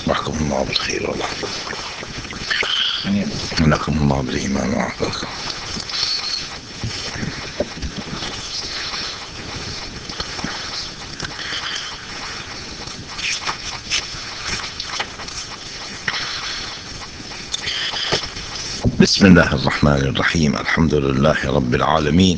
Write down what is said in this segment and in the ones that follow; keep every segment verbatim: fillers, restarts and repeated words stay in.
يصبحكم الله بالخير والله. لكم الله بالإيمان وعافاكم. بسم الله الرحمن الرحيم. الحمد لله رب العالمين.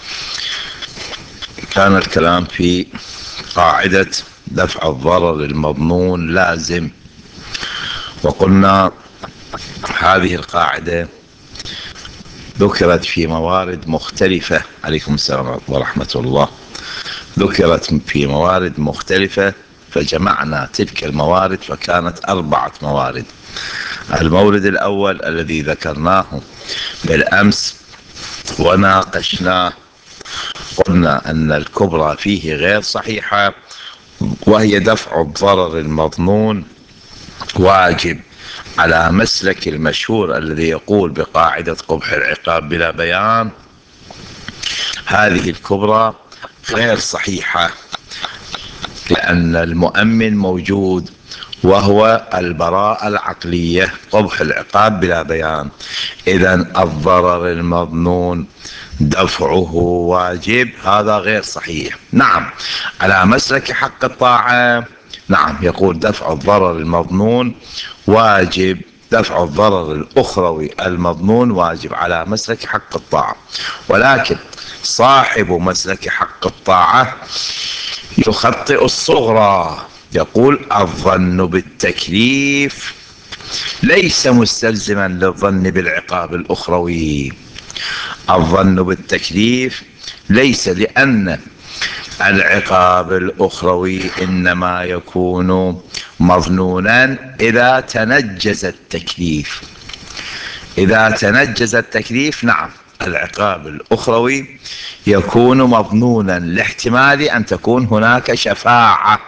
كان الكلام في قاعدة دفع الضرر المضمون لازم، وقلنا هذه القاعدة ذكرت في موارد مختلفة. عليكم السلام ورحمة الله. ذكرت في موارد مختلفة فجمعنا تلك الموارد فكانت أربعة موارد. المورد الأول الذي ذكرناه بالأمس وناقشناه، قلنا أن الكبرى فيه غير صحيحة، وهي دفع الضرر المظنون واجب على مسلك المشهور الذي يقول بقاعدة قبح العقاب بلا بيان. هذه الكبرى غير صحيحة لأن المؤمن موجود وهو البراءة العقلية، قبح العقاب بلا بيان. إذن الضرر المظنون دفعه واجب، هذا غير صحيح. نعم، على مسلك حق الطاعة نعم يقول دفع الضرر المظنون واجب، دفع الضرر الأخروي المظنون واجب على مسلك حق الطاعة. ولكن صاحب مسلك حق الطاعة يخطئ الصغرى، يقول الظن بالتكليف ليس مستلزما للظن بالعقاب الأخروي. الظن بالتكليف ليس، لأن العقاب الأخروي إنما يكون مظنونا إذا تنجز التكليف. إذا تنجز التكليف نعم العقاب الأخروي يكون مظنونا لاحتمال أن تكون هناك شفاعة.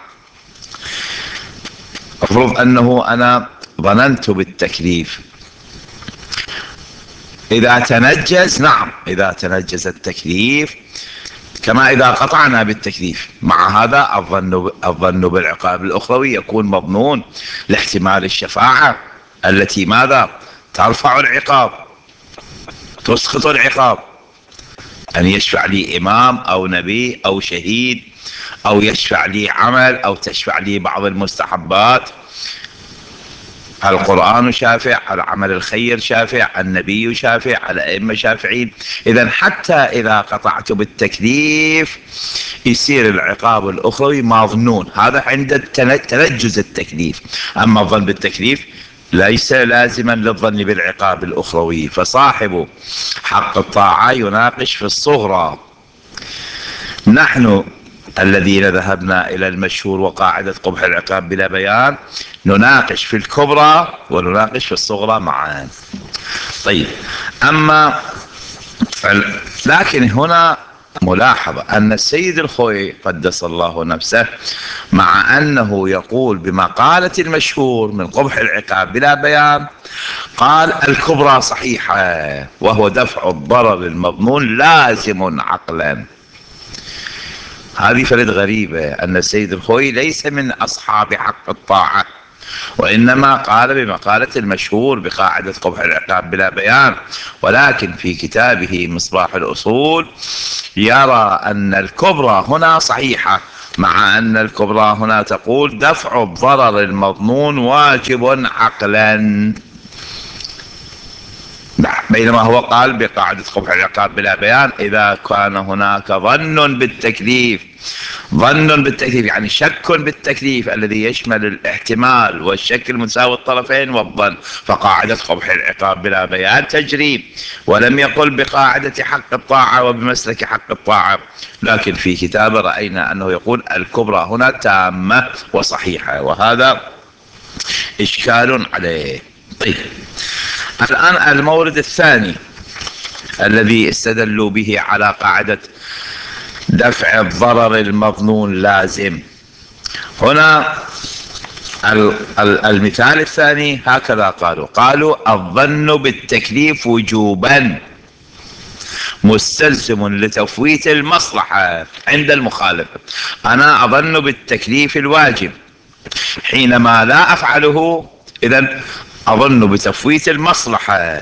أفرض أنه أنا ظننت بالتكليف، إذا تنجز نعم إذا تنجز التكليف كما إذا قطعنا بالتكليف، مع هذا الظن الظن بالعقاب الأخروي يكون مظنون لاحتمال الشفاعة التي ماذا ترفع العقاب، تسقط العقاب، أن يشفع لي إمام أو نبي أو شهيد، أو يشفع لي عمل، أو تشفع لي بعض المستحبات. القرآن شافع، العمل الخير شافع، النبي شافع، الأئمة شافعين. إذن حتى إذا قطعت بالتكليف يصير العقاب الأخروي مظنون، هذا عند تنجز التكليف. أما الظن بالتكليف ليس لازما للظن بالعقاب الأخروي. فصاحب حق الطاعة يناقش في الصغرى. نحن الذين ذهبنا إلى المشهور وقاعدة قبح العقاب بلا بيان نناقش في الكبرى ونناقش في الصغرى معا. طيب، أما لكن هنا ملاحظة أن السيد الخوئي قدس الله نفسه مع أنه يقول بمقالة المشهور من قبح العقاب بلا بيان قال الكبرى صحيحة وهو دفع الضرر المظنون لازم عقلا. هذه فرد غريبة أن السيد الخوئي ليس من أصحاب حق الطاعة، وإنما قال بمقالة المشهور بقاعدة قبح العقاب بلا بيان، ولكن في كتابه مصباح الأصول يرى أن الكبرى هنا صحيحة، مع أن الكبرى هنا تقول دفع الضرر المظنون واجب عقلا، بينما هو قال بقاعدة قبح العقاب بلا بيان إذا كان هناك ظن بالتكليف. ظن بالتكليف يعني شك بالتكليف الذي يشمل الاحتمال والشك المساوي الطرفين والظن، فقاعدة قبح العقاب بلا بيان تجري. ولم يقل بقاعدة حق الطاعة وبمسلك حق الطاعة، لكن في كتابه رأينا أنه يقول الكبرى هنا تامة وصحيحة، وهذا إشكال عليه. طيب، الآن المورد الثاني الذي استدلوا به على قاعدة دفع الضرر المظنون لازم. هنا المثال الثاني هكذا قالوا قالوا الظن بالتكليف وجوبا مستلزم لتفويت المصلحة عند المخالف. أنا أظن بالتكليف الواجب حينما لا أفعله إذن أظن بتفويت المصلحة،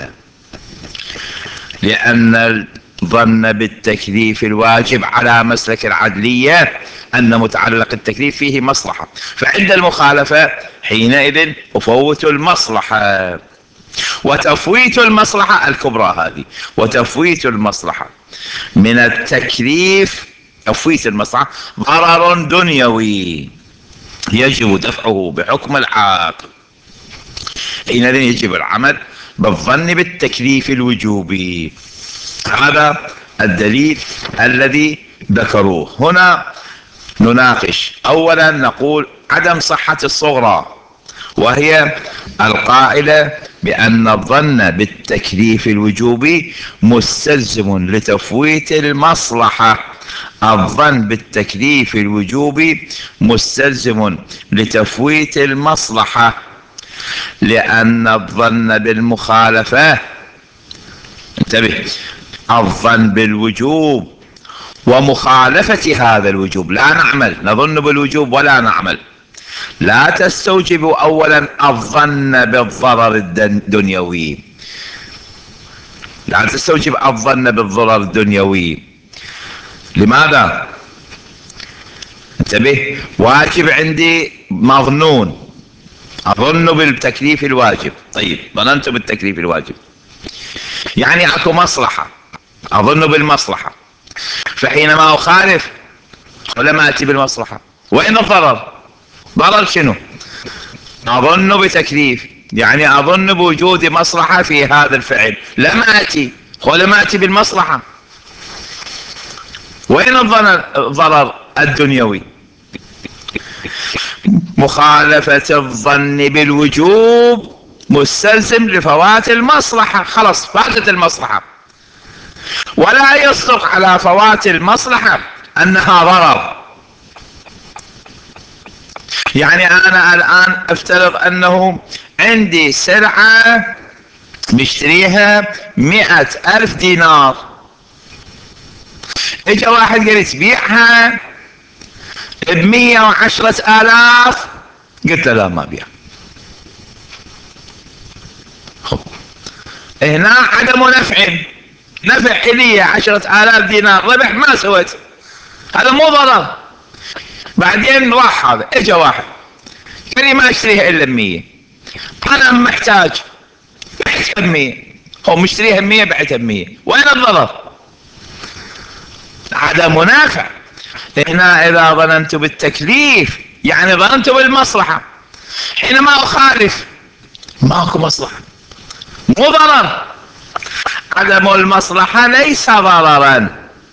لأن الظن بالتكليف الواجب على مسلك العدلية أن متعلق التكليف فيه مصلحة، فعند المخالفة حينئذ أفوت المصلحة. وتفويت المصلحة الكبرى هذه، وتفويت المصلحة من التكليف، تفويت المصلحة ضرر دنيوي يجب دفعه بحكم العاقل، حينئذ يجب العمل بالظن بالتكليف الوجوبي. هذا الدليل الذي ذكروه. هنا نناقش أولا، نقول عدم صحة الصغرى، وهي القائلة بأن الظن بالتكليف الوجوبي مستلزم لتفويت المصلحة. الظن بالتكليف الوجوبي مستلزم لتفويت المصلحة، لأن الظن بالمخالفة، انتبه، الظن بالوجوب ومخالفة هذا الوجوب، لا نعمل، نظن بالوجوب ولا نعمل، لا تستوجب أولا الظن بالضرر الدنيوي، لا تستوجب الظن بالضرر الدنيوي. لماذا؟ انتبه، واجب عندي مظنون، أظن بالتكليف الواجب، طيب ظننت بالتكليف الواجب يعني اكو مصلحة، أظن بالمصلحة، فحينما أخالف ولما أتي بالمصلحة، وين الضرر؟ ضرر شنو؟ أظن بتكليف، يعني أظن بوجود مصلحة في هذا الفعل، لم أتي ولم أتي بالمصلحة، وين الضرر الدنيوي؟ مخالفة الظن بالوجوب مستلزم لفوات المصلحة، خلص فاتت المصلحة، ولا يصدق على فوات المصلحة أنها ضرر. يعني أنا الآن أفترض أنه عندي سلعة مشتريها مئة ألف دينار، إجا واحد قال تبيعها بمية وعشرة آلاف، قلت له لا ما بيع. هنا عدم نفع، نفع إلي عشرة آلاف دينار، ربح ما سويت، هذا مو ضرر. بعدين راح هذا، اجا واحد قال لي ما اشتريها الا بمية، انا محتاج، بعتها بمية، هو مشتريها بمية بعتها بمية، وين الضرر؟ عدم نافع. هنا اذا ظننت بالتكليف يعني ظننت بالمصلحة، حينما اخالف ماكو مصلحة، مو ضرر. عدم المصلحة ليس ضررا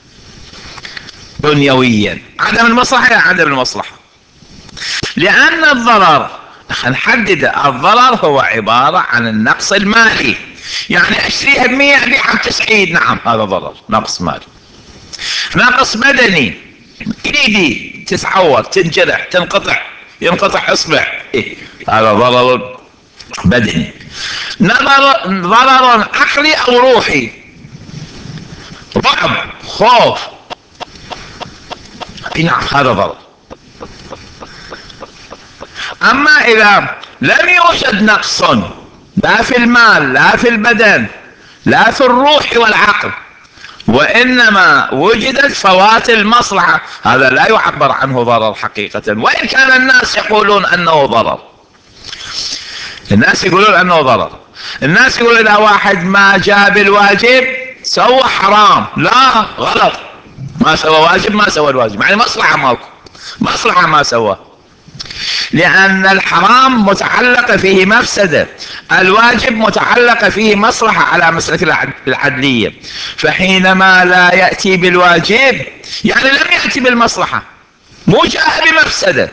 دنيويا، عدم المصلحة يعني عدم المصلحة، لأن الضرر، نحدد الضرر هو عبارة عن النقص المالي، يعني اشتريها بمية ابيعها بتسعين، نعم هذا ضرر، نقص مالي. نقص بدني، ايدي تتعور، تنجرح، تنقطع، ينقطع اصبع، إيه؟ هذا ضرر بدني. نظر ضرر عقلي او روحي، رعب، خوف، نعم هذا ضرر. اما اذا لم يوجد نقص لا في المال لا في البدن لا في الروح والعقل، وانما وجدت فوات المصلحة، هذا لا يعبر عنه ضرر حقيقة، وان كان الناس يقولون انه ضرر، الناس يقولون انه ضرر. الناس يقولون اذا واحد ما جاب الواجب سوى حرام، لا غلط، ما سوى واجب، ما سوى الواجب، يعني مصلحة ماكو، مصلحة ما سوى، لأن الحرام متعلق فيه مفسدة، الواجب متعلق فيه مصلحة على مسلك العدلية، فحينما لا يأتي بالواجب يعني لم يأتي بالمصلحة، مو جاء بمفسدة،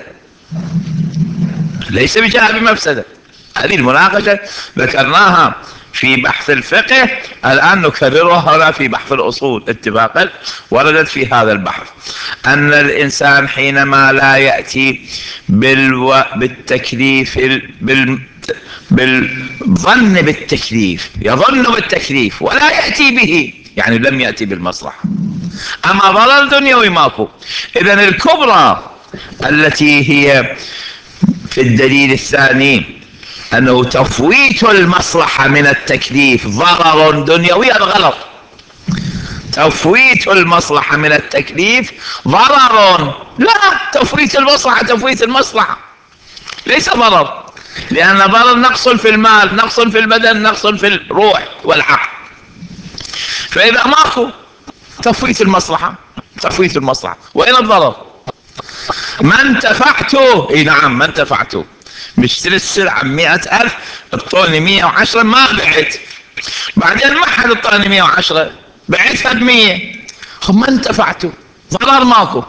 ليس بجاء بمفسدة. هذه المناقشة ذكرناها في بحث الفقه، الآن نكررها هنا في بحث الأصول اتفاقا، وردت في هذا البحث أن الإنسان حينما لا يأتي بالو... بالتكليف بال... بالظن بالتكليف، يظن بالتكليف ولا يأتي به، يعني لم يأتي بالمصلحة، أما ضرر دنيوي ماكو. إذن الكبرى التي هي في الدليل الثاني أنه تفويت المصلحة من التكليف ضرر دنيوي، هذا غلط. تفويت المصلحة من التكليف ضرر، لا، تفويت المصلحة تفويت المصلحة ليس ضرر، لأن ضرر نقص في المال، نقص في البدن، نقص في الروح والعقل. فإذا ماكو تفويت المصلحة تفويت المصلحة، وين الضرر؟ ما انتفعته، اي نعم ما انتفعته، مشتري السلعة بمئة ألف، اعطوني مئة وعشرة ما بعت، بعدين ما حد اعطاني مئة وعشرة بعتها بمية، ما انتفعته، ضرر ماكو،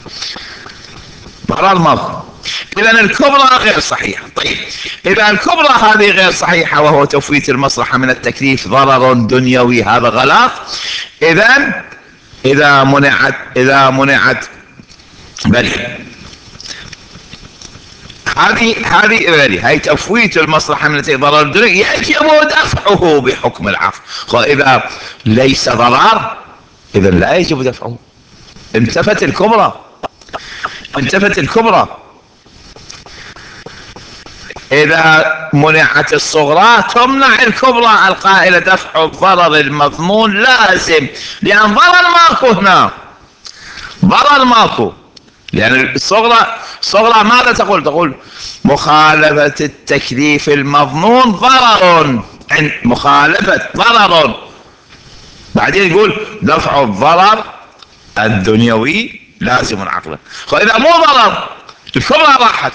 ضرر ماكو. إذا الكبرى غير صحيحة. طيب إذا الكبرى هذه غير صحيحة وهو تفويت المصلحة من التكليف ضرر دنيوي، هذا غلط. إذا إذا منعت إذا منعت بل هذه هذه بل هي تفويت المصلحة من التكليف ضرر دنيوي يجب دفعه بحكم العفو. وإذا ليس ضرر إذا لا يجب دفعه. انتفت الكبرى انتفت الكبرى. إذا منعت الصغرى تمنع الكبرى القائلة دفع الضرر المضمون لازم، لأن ضرر ماكو هنا، ضرر ماكو، لأن الصغرى الصغرى ماذا تقول؟ تقول مخالفة التكليف المضمون ضرر، عند مخالفة ضرر، بعدين يقول دفع الضرر الدنيوي لازم عقلا. فإذا مو ضرر الكبرى راحت،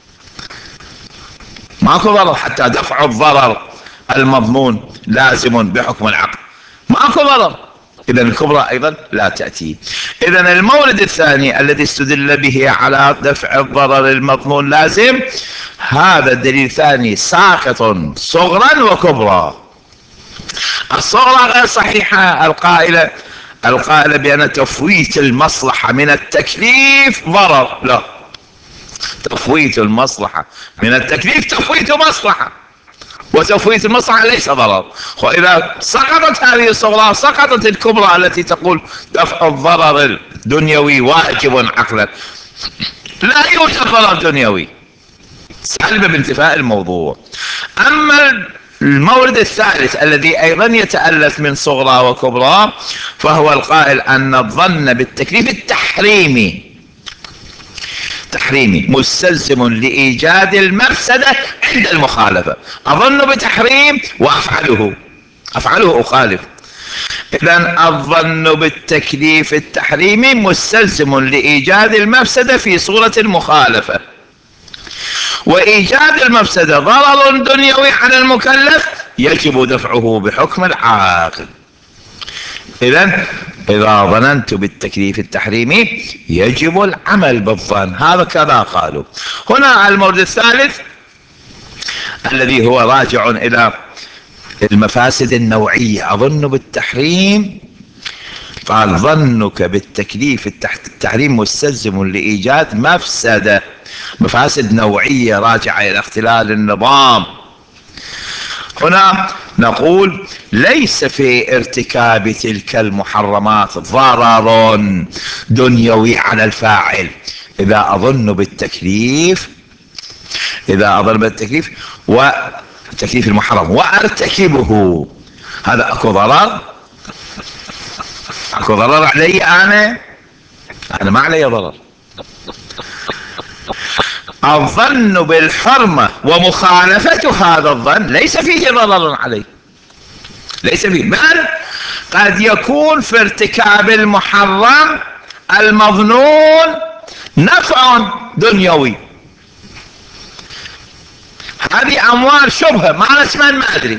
ماكو ضرر حتى دفع الضرر المضمون لازم بحكم العقل، ماكو ضرر، إذا الكبرى أيضا لا تأتي. إذا المورد الثاني الذي استدل به على دفع الضرر المضمون لازم، هذا الدليل الثاني ساقط صغرا وكبرى. الصغرى غير صحيحة، القائلة القائلة بأن تفويت المصلحة من التكليف ضرر، لا، تفويت المصلحة من التكليف تفويت مصلحة، وتفويت المصلحة ليس ضرر. وإذا سقطت هذه الصغرى سقطت الكبرى التي تقول دفع الضرر الدنيوي واجب عقلا. لا يوجد ضرر دنيوي سالبة بانتفاء الموضوع. أما المورد الثالث الذي أيضا يتألف من صغرى وكبرى، فهو القائل أن الظن بالتكليف التحريمي تحريمي مستلزم لإيجاد المفسدة عند المخالفة. أظن بتحريم وأفعله أفعله أخالف، إذن الظن بالتكليف التحريمي مستلزم لإيجاد المفسدة في صورة المخالفة، وإيجاد المفسدة ضرر دنيوي على المكلف يجب دفعه بحكم العاقل. إذن إذا ظننت بالتكليف التحريمي يجب العمل بالظن، هذا كذا قالوا. هنا المورد الثالث الذي هو راجع إلى المفاسد النوعية، أظن بالتحريم قال ظنك بالتكليف التحريم مستلزم لإيجاد مفسدة، مفاسد نوعية راجعة إلى اختلال النظام. هنا نقول ليس في ارتكاب تلك المحرمات ضرر دنيوي على الفاعل. إذا أظن بالتكليف إذا أظن بالتكليف والتكليف المحرم وأرتكبه، هذا أكو ضرر؟ أكو ضرر علي أنا؟ أنا ما علي ضرر. الظن بالحرمة ومخالفة هذا الظن ليس فيه ضرر علي، ليس فيه، بل قد يكون في ارتكاب المحرم المظنون نفع دنيوي. هذه أموال شبهة ما أنا اسمها ما أدري،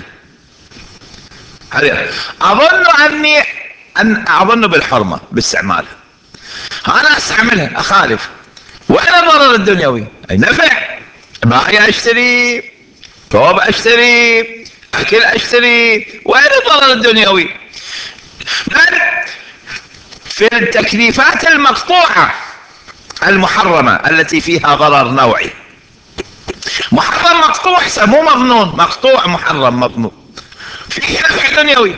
أظن أني أن أظن بالحرمة باستعمالها، أنا أستعملها أخالف، وين الضرر الدنيوي؟ أي نفع، ماء أشتري، ثوب أشتري، أكل أشتري، وين الضرر الدنيوي؟ بل في التكليفات المقطوعة المحرمة التي فيها ضرر نوعي، محرم مقطوع مو مظنون، مقطوع محرم مظنون فيه نفع دنيوي.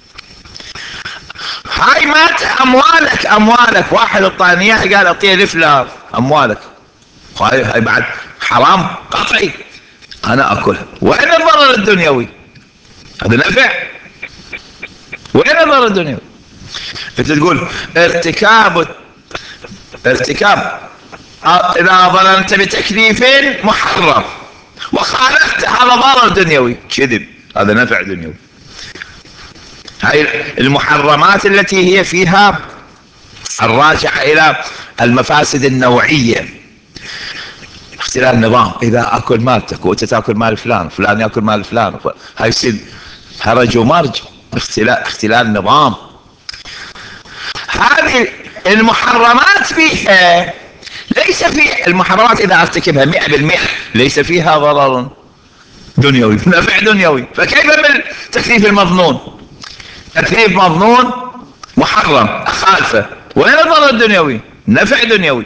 هاي مات أموالك أموالك واحد اعطاني إياها قال أعطيه لفلان أموالك، هاي هاي بعد حرام قطعي أنا أكلها. وين الضرر الدنيوي؟ هذا نفع. وين الضرر الدنيوي؟ أنت تقول ارتكاب ارتكاب إذا ظننت بتكليف محرم وخالفت هذا ضرر دنيوي. كذب، هذا نفع دنيوي. هاي المحرمات التي هي فيها الراجعة إلى المفاسد النوعية، اختلال النظام. إذا أكل مالتك وأنت تأكل مال فلان، فلان يأكل مال فلان، هاي يصير هرج ومرج، اختلال اختلال نظام. هذه المحرمات فيها ليس في المحرمات إذا ارتكبها مئة بالمئة ليس فيها ضرر دنيوي، نفع دنيوي. فكيف بالتكليف المظنون؟ تكليف مظنون محرم أخالفه، وين الضرر الدنيوي؟ نفع دنيوي.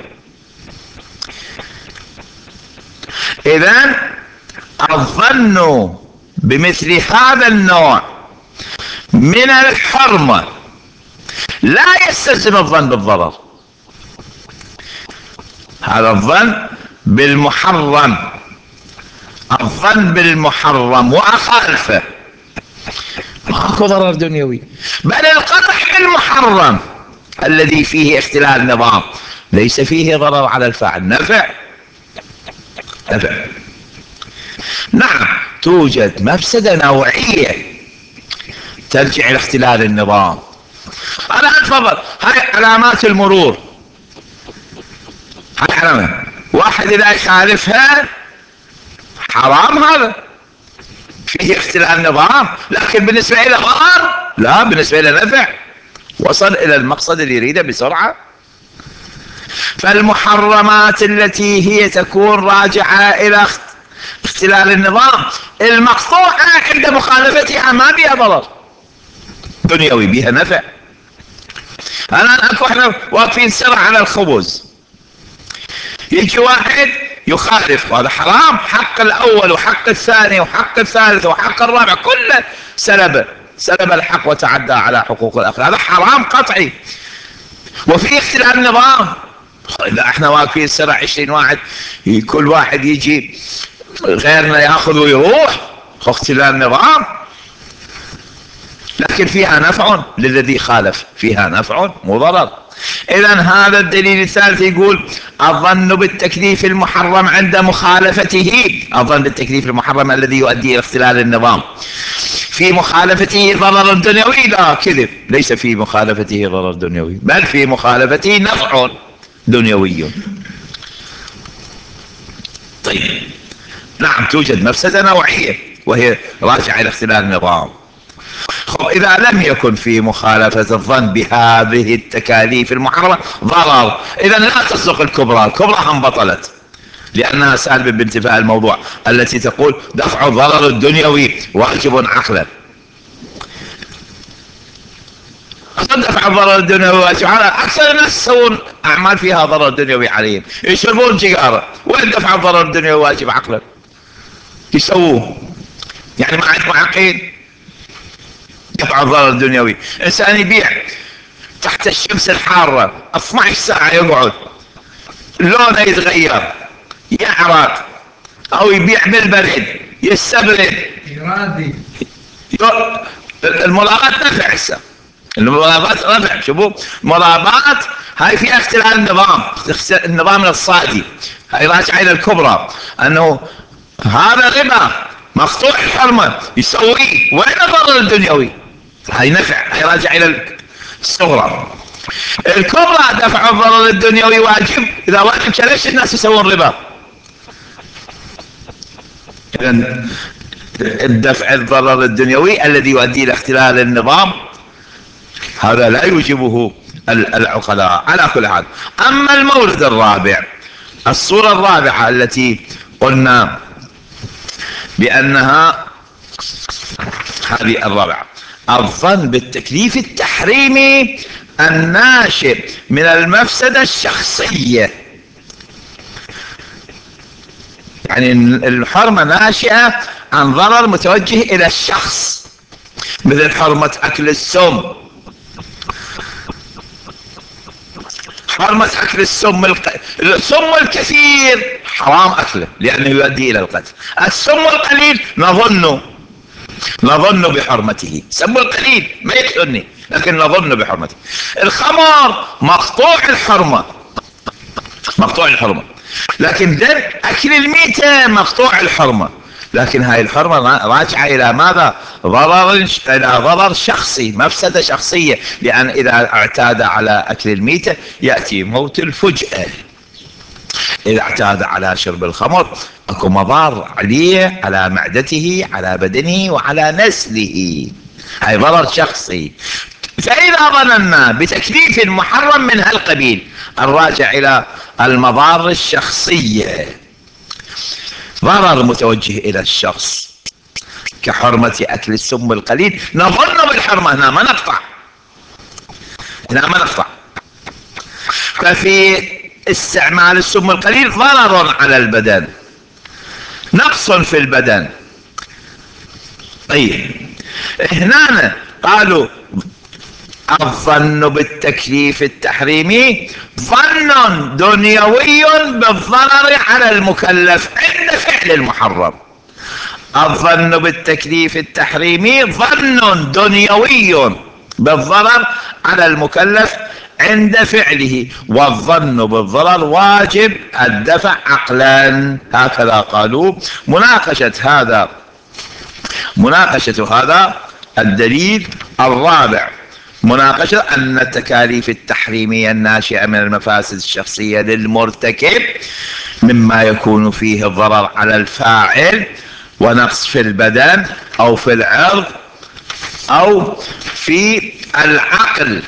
إذن الظن بمثل هذا النوع من الحرمة لا يستلزم الظن بالضرر. هذا الظن بالمحرم، الظن بالمحرم وأخالفه ماكو ضرر دنيوي، بل القطع بالمحرم الذي فيه اختلال نظام ليس فيه ضرر على الفاعل، نفع نفع. نعم توجد مفسدة نوعية ترجع إلى اختلال النظام. الآن تفضل، هاي علامات المرور، هاي علامة واحد إذا يخالفها حرام، هذا فيه اختلال نظام، لكن بالنسبة إلى ضرر لا، بالنسبة إلى نفع، وصل إلى المقصد اللي يريده بسرعة. فالمحرمات التي هي تكون راجعة إلى اختلال النظام المقطوعة عند مخالفتها ما بها ضرر دنيوي، بها نفع. الآن أكو احنا واقفين سرع على الخبز، يجي واحد يخالف، وهذا حرام، حق الأول وحق الثاني وحق الثالث وحق الرابع كله سلب سلب الحق وتعدى على حقوق الآخر، هذا حرام قطعي وفي اختلال نظام. إذا احنا واقفين سرع عشرين واحد، كل واحد يجي غيرنا ياخذ ويروح، اختلال نظام، لكن فيها نفع للذي خالف، فيها نفع مو ضرر. إذا هذا الدليل الثالث يقول الظن بالتكليف المحرم عند مخالفته، الظن بالتكليف المحرم الذي يؤدي إلى اختلال النظام في مخالفته ضرر دنيوي، لا كذب، ليس في مخالفته ضرر دنيوي، بل في مخالفته نفع دنيوي. طيب نعم توجد مفسدة نوعية وهي راجعة إلى اختلال النظام. إذا لم يكن في مخالفة الظن بهذه التكاليف المحرمة ضرر، إذا لا تصدق الكبرى، الكبرى هم بطلت لأنها سالبة بانتفاء الموضوع التي تقول دفع الضرر الدنيوي واجب عقلا. دفع الضرر الدنيوي واجب عقلا، أكثر الناس يسوون أعمال فيها ضرر دنيوي عليهم، يشربون سيجارة، وين دفع الضرر الدنيوي واجب عقلا؟ يسووه يعني ما عندكم عقيل. دفع الضرر الدنيوي، إنسان يبيع تحت الشمس الحارة اثنتا عشرة ساعة يقعد، لونه يتغير، يعرق، أو يبيع بالبرد يستبرد، إرادي. المرابات نفع هسه، المرابات رفع. شوفوا مرابات هاي فيها اختلال النظام، النظام الصادي، هاي راجعة إلى الكبرى أنه هذا ربا مقطوع الحرمة يسويه، وين الضرر الدنيوي؟ هاي نفع، هاي راجع إلى الصغرى. الكبرى دفع الضرر الدنيوي واجب، إذا واجب ليش الناس يسوون ربا؟ إذن الدفع الضرر الدنيوي الذي يؤدي إلى اختلال النظام هذا لا يوجبه العقلاء على كل حال. أما المورد الرابع، الصورة الرابعة التي قلنا بأنها هذه الرابعة، الظن بالتكليف التحريمي الناشئ من المفسدة الشخصية، يعني الحرمة ناشئة عن ضرر متوجه إلى الشخص، مثل حرمة أكل السم، حرمة أكل السم الق... السم الكثير حرام أكله لأنه يؤدي إلى القتل. السم القليل نظن نظن بحرمته، السم القليل ما يقتلني لكن نظن بحرمته. الخمر مقطوع الحرمة، مقطوع الحرمة، لكن دم أكل الميتة مقطوع الحرمة، لكن هاي الحرمة راجعة إلى ماذا؟ ضرر، إلى ضرر شخصي، مفسدة شخصية، لأن إذا اعتاد على أكل الميتة يأتي موت الفجأة. إذا اعتاد على شرب الخمر أكو مضار عليه، على معدته، على بدنه، وعلى نسله، هاي ضرر شخصي. فإذا ظننا بتكليف محرم من هالقبيل الراجع إلى المضار الشخصية، ضرر متوجه إلى الشخص كحرمة أكل السم القليل، نظن بالحرمة، هنا ما نقطع، هنا ما نقطع. ففي استعمال السم القليل ضرر على البدن، نقص في البدن. طيب هنا قالوا الظن بالتكليف التحريمي ظن دنيوي بالضرر على المكلف عند فعل المحرم. الظن بالتكليف التحريمي ظن دنيوي بالضرر على المكلف عند فعله، والظن بالضرر واجب الدفع عقلا، هكذا قالوا. مناقشة هذا مناقشة هذا الدليل الرابع، مناقشة أن التكاليف التحريمية الناشئة من المفاسد الشخصية للمرتكب مما يكون فيه الضرر على الفاعل ونقص في البدن أو في العرض أو في العقل.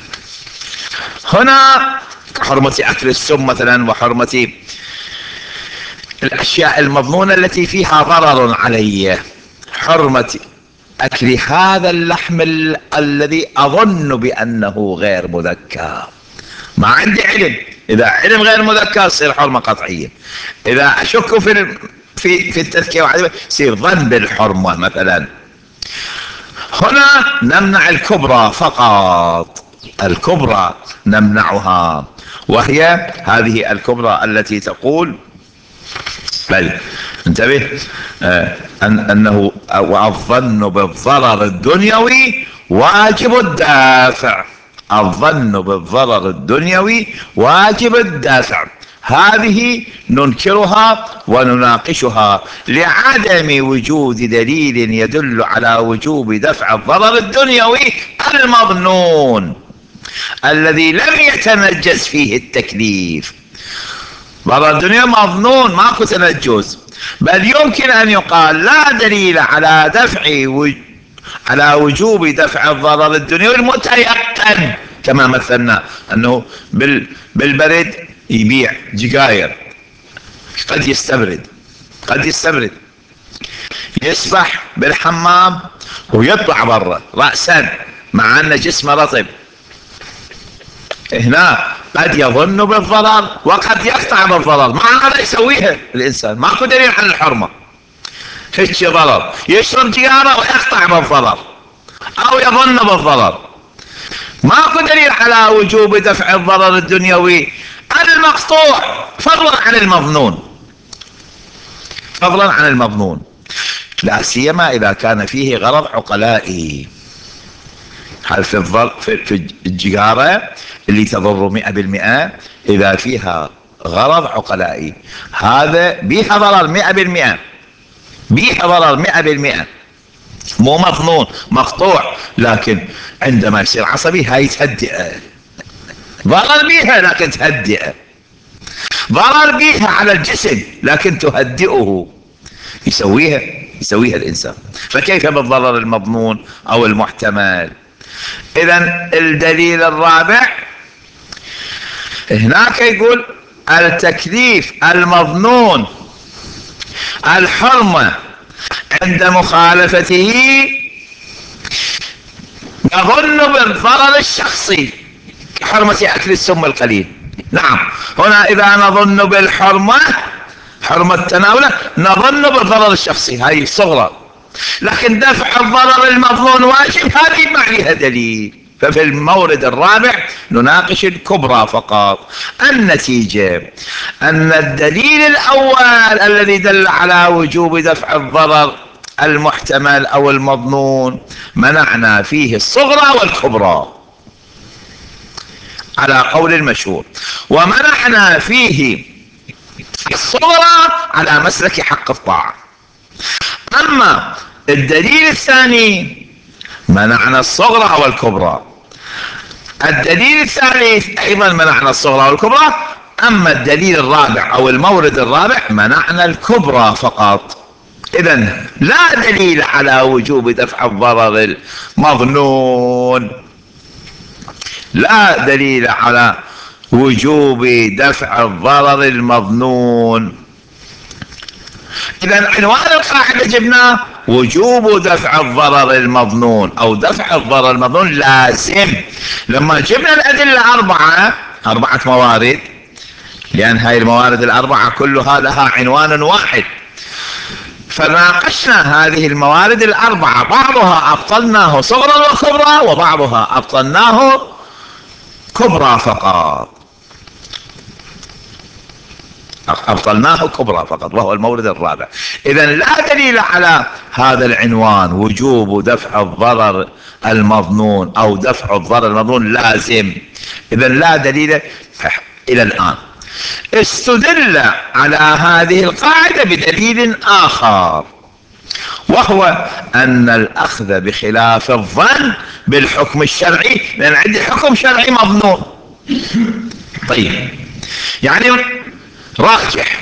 هنا حرمة أكل السم مثلا، وحرمة الأشياء المظنونة التي فيها ضرر علي، حرمة أكل هذا اللحم ال... الذي أظن بأنه غير مذكى، ما عندي علم. إذا علم غير مذكى تصير حرمة قطعية. إذا أشك في في في التذكية يصير ظن بالحرمة مثلا. هنا نمنع الكبرى فقط، الكبرى نمنعها، وهي هذه الكبرى التي تقول بل انتبه آه أن أنه والظن بالضرر الدنيوي واجب الدافع. الظن بالضرر الدنيوي واجب الدافع، هذه ننكرها ونناقشها لعدم وجود دليل يدل على وجوب دفع الضرر الدنيوي المظنون الذي لم يتنجس فيه التكليف. ضرر الدنيا مظنون، ماكو تنجس، بل يمكن أن يقال لا دليل على دفع و... على وجوب دفع الضرر الدنيوي المتيقن، كما مثلنا أنه بال... بالبرد يبيع جقاير، قد يستبرد قد يستبرد يسبح بالحمام ويطلع برا رأسا مع أن جسمه رطب، هنا قد يظن بالضرر وقد يقطع بالضرر، مع هذا يسويها الإنسان، ماكو دليل على الحرمة. هيك ضرر، يشرب جيارة ويقطع بالضرر أو يظن بالضرر، ماكو دليل على وجوب دفع الضرر الدنيوي المقطوع فضلا عن المظنون، فضلا عن المظنون، لا سيما إذا كان فيه غرض عقلائي. هل في الضر في الجيارة اللي تضر مئة بالمئة إذا فيها غرض عقلائي، هذا بيها ضرر مئة بالمئة، بيها ضرر مئة بالمئة، مو مظنون مقطوع، لكن عندما يصير عصبي هاي تهدئه، ضرر بيها لكن تهدئه، ضرر بيها على الجسم لكن تهدئه، يسويها يسويها الإنسان. فكيف بالضرر المظنون أو المحتمل؟ إذن الدليل الرابع هناك يقول التكليف المظنون الحرمة عند مخالفته نظن بالضرر الشخصي كحرمة أكل السم القليل. نعم، هنا إذا نظن بالحرمة، حرمة تناوله، نظن بالضرر الشخصي، هاي صغرى، لكن دفع الضرر المظنون واجب، هذه ما عليها دليل، ففي المورد الرابع نناقش الكبرى فقط. النتيجة أن الدليل الأول الذي دل على وجوب دفع الضرر المحتمل أو المظنون منعنا فيه الصغرى والكبرى على قول المشهور، ومنعنا فيه الصغرى على مسلك حق الطاعة. أما الدليل الثاني منعنا الصغرى والكبرى. الدليل الثالث أيضا منعنا الصغرى والكبرى. أما الدليل الرابع أو المورد الرابع منعنا الكبرى فقط. إذن لا دليل على وجوب دفع الضرر المظنون، لا دليل على وجوب دفع الضرر المظنون. إذن عنوان القاعدة جبناه وجوب دفع الضرر المظنون أو دفع الضرر المظنون لازم. لما جبنا الأدلة أربعة أربعة موارد، لأن هاي الموارد الأربعة كلها لها عنوان واحد، فناقشنا هذه الموارد الأربعة، بعضها أبطلناه صغرى وكبرى وبعضها أبطلناه كبرى فقط، أبطلناه كبرى فقط وهو المورد الرابع. إذن لا دليل على هذا العنوان وجوب دفع الضرر المظنون أو دفع الضرر المظنون لازم. إذن لا دليل إلى الآن. استدل على هذه القاعدة بدليل آخر، وهو أن الأخذ بخلاف الظن بالحكم الشرعي، لأن عندي حكم شرعي مظنون. طيب يعني راجح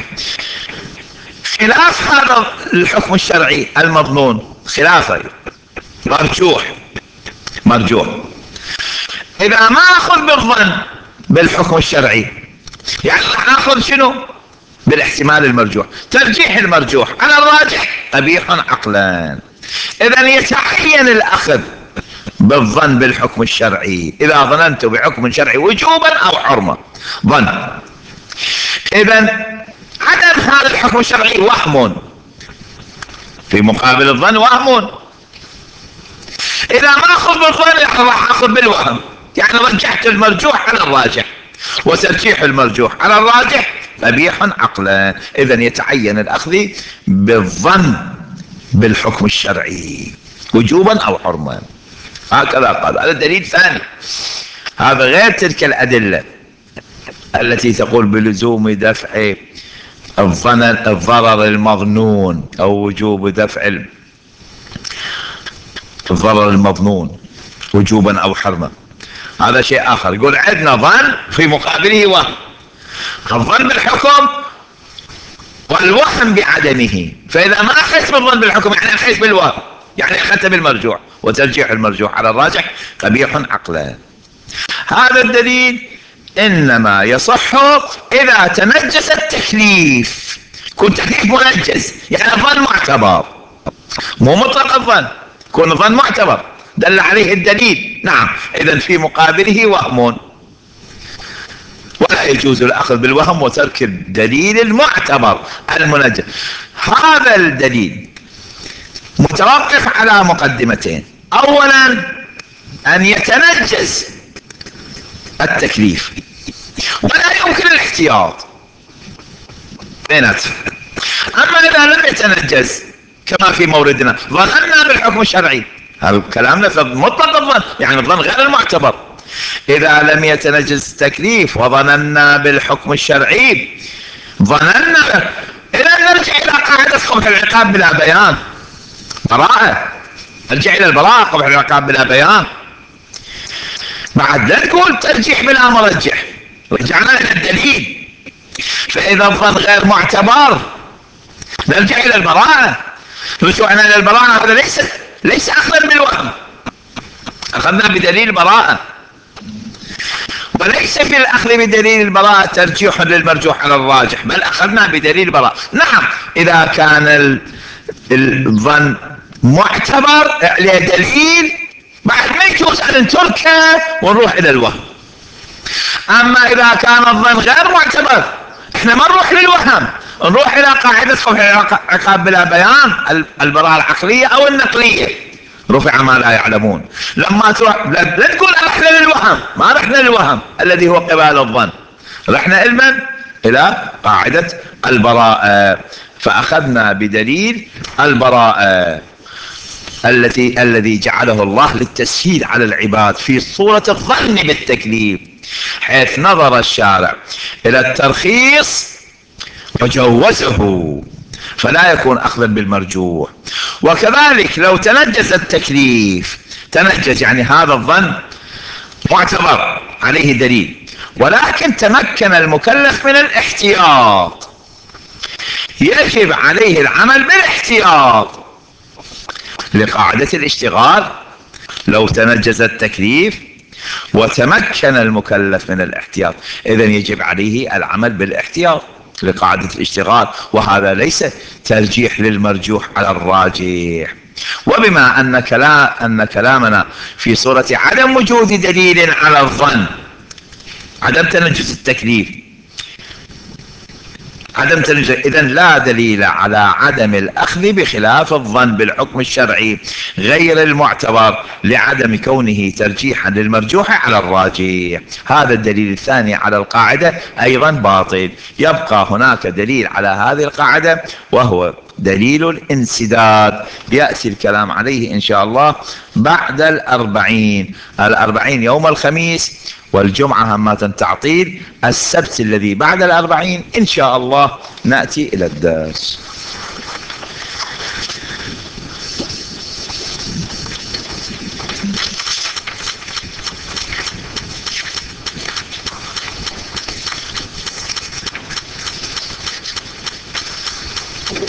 خلاف هذا الحكم الشرعي المظنون، خلافه مرجوح مرجوح. إذا ما أخذ بالظن بالحكم الشرعي يعني راح ناخذ شنو؟ بالاحتمال المرجوح. ترجيح المرجوح على الراجح قبيح عقلا. إذن يتعين الأخذ بالظن بالحكم الشرعي إذا ظننت بحكم شرعي وجوبا أو حرمة ظن. إذن عدم هذا الحكم الشرعي وهم في مقابل الظن، وهم. إذا ما أخذ بالظن راح أخذ بالوهم، يعني رجحت المرجوح على الراجح، وترجيح المرجوح على الراجح قبيح عقلا. إذن يتعين الأخذ بالظن بالحكم الشرعي وجوبا أو حرما. هكذا قال. هذا دليل ثاني، هذا غير تلك الأدلة التي تقول بلزوم دفع الظن الضرر المظنون أو وجوب دفع الضرر المظنون وجوبا أو حرما. هذا شيء آخر. يقول عندنا ظن في مقابله وهم، الظن بالحكم والوهم بعدمه. فإذا ما أخذت بالظن بالحكم يعني أخذت بالوهم، يعني أخذت بالمرجوح، وترجيح المرجوح على الراجح قبيح عقلا. هذا الدليل إنما يصح إذا تنجس التكليف. كن تكليف منجس يعني الظن معتبر، مو مطلق الظن، كن الظن معتبر دل عليه الدليل. نعم. إذن في مقابله وهم، ولا يجوز الأخذ بالوهم وترك الدليل المعتبر المنجس. هذا الدليل متوقف على مقدمتين. أولا أن يتنجس التكليف ولا يمكن الاحتياط بيناتهم. أما إذا لم يتنجس كما في موردنا ظننا بالحكم الشرعي، هذا كلامنا في مطلق الظن، يعني الظن غير المعتبر. إذا لم يتنجس التكليف وظننا بالحكم الشرعي ظننا، إذا نرجع إلى قاعدة قبح العقاب بلا بيان، براءة، نرجع إلى البراءة قبح العقاب بلا بيان. بعد لا نقول ترجيح بلا مرجح، رجعنا إلى الدليل. فإذا الظن غير معتبر نرجع إلى البراءة. رجوعنا إلى البراءة هذا ليس ليس أخذا بالوهم، أخذنا بدليل البراءة، وليس في الأخذ بدليل البراءة ترجيح للمرجوح على الراجح، بل أخذنا بدليل البراءة. نعم إذا كان الظن معتبر عليه دليل بعد ما يجوز أن نتركه ونروح إلى الوهم. أما إذا كان الظن غير معتبر احنا ما نروح للوهم، نروح إلى قاعدة قبح العقاب بلا بيان، البراءة العقلية أو النقلية. رفع ما لا يعلمون. لما تروح لا, لا تقول رحنا للوهم، ما رحنا للوهم الذي هو قبال الظن، رحنا علما الى قاعدة البراءة، فاخذنا بدليل البراءة التي الذي جعله الله للتسهيل على العباد في صورة الظن بالتكليف، حيث نظر الشارع الى الترخيص وجوزه، فلا يكون اخذا بالمرجوح. وكذلك لو تنجز التكليف، تنجز يعني هذا الظن معتبر عليه دليل، ولكن تمكن المكلف من الاحتياط، يجب عليه العمل بالاحتياط لقاعدة الاشتغال. لو تنجز التكليف وتمكن المكلف من الاحتياط، إذن يجب عليه العمل بالاحتياط لقاعدة الاشتغال، وهذا ليس ترجيح للمرجوح على الراجح. وبما أن, كلام أن كلامنا في صورة عدم وجود دليل على الظن، عدم تنجز التكليف، عدم تنجز، إذن لا دليل على عدم الأخذ بخلاف الظن بالحكم الشرعي غير المعتبر لعدم كونه ترجيحا للمرجوح على الراجح. هذا الدليل الثاني على القاعدة أيضا باطل. يبقى هناك دليل على هذه القاعدة وهو دليل الانسداد، يأتي الكلام عليه إن شاء الله بعد الأربعين. الأربعين يوم الخميس، والجمعة همة تعطيل، السبت الذي بعد الأربعين إن شاء الله نأتي إلى الدرس.